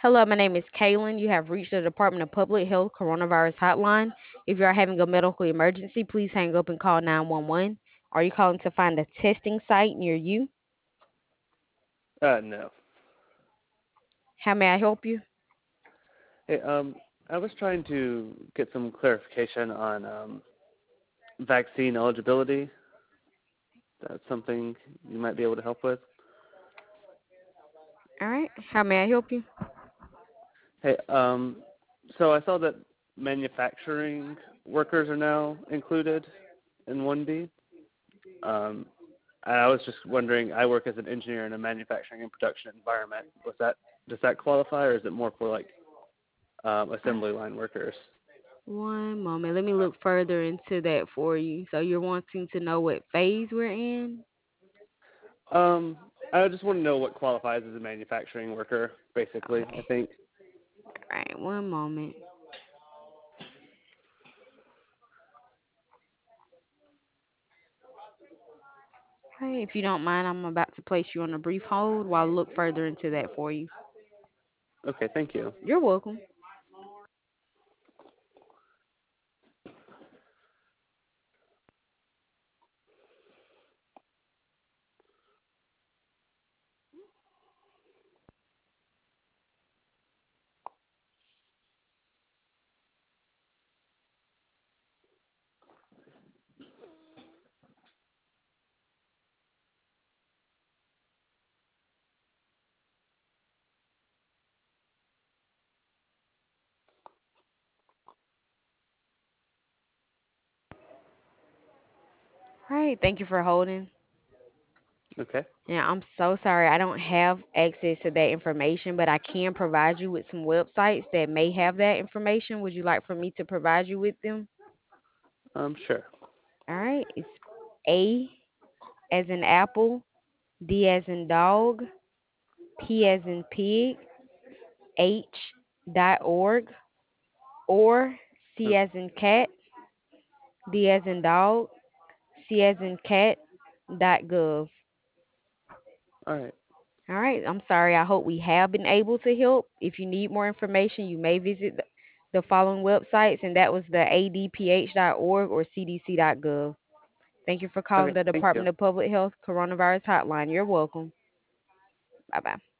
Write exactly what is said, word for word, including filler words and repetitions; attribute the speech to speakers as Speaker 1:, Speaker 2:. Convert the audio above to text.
Speaker 1: Hello, my name is Kaylin. You have reached the Department of Public Health Coronavirus Hotline. If you are having a medical emergency, please hang up and call nine one one. Are you calling to find a testing site near you?
Speaker 2: Uh, no.
Speaker 1: How may I help you?
Speaker 2: Hey, um, I was trying to get some clarification on um, vaccine eligibility. That's something you might be able to help with.
Speaker 1: All right. How may I help you?
Speaker 2: Hey, um, so I saw that manufacturing workers are now included in one B. Um, and I was just wondering, I work as an engineer in a manufacturing and production environment. Was that does that qualify, or is it more for like um, assembly line workers?
Speaker 1: One moment. Let me look further into that for you. So you're wanting to know what phase we're in?
Speaker 2: Um, I just want to know what qualifies as a manufacturing worker, basically. I think.
Speaker 1: All right. One moment. Hey, if you don't mind, I'm about to place you on a brief hold while I look further into that for you.
Speaker 2: Okay, thank you.
Speaker 1: You're welcome. All right. Thank you for holding.
Speaker 2: Okay.
Speaker 1: Yeah, I'm so sorry. I don't have access to that information, but I can provide you with some websites that may have that information. Would you like for me to provide you with them?
Speaker 2: Um, sure.
Speaker 1: All right. It's A as in apple, D as in dog, P as in pig, H dot org, or C
Speaker 2: Oh,
Speaker 1: as in cat, D as in dog, C as in cat dot gov.
Speaker 2: all right.
Speaker 1: All right. I'm sorry. I hope we have been able to help. If you need more information, you may visit the, the following websites, and that was the A D P H dot org or C D C dot gov. Thank you for calling
Speaker 2: Okay,
Speaker 1: the
Speaker 2: thank you.
Speaker 1: Department of Public Health Coronavirus Hotline. You're welcome. Bye bye.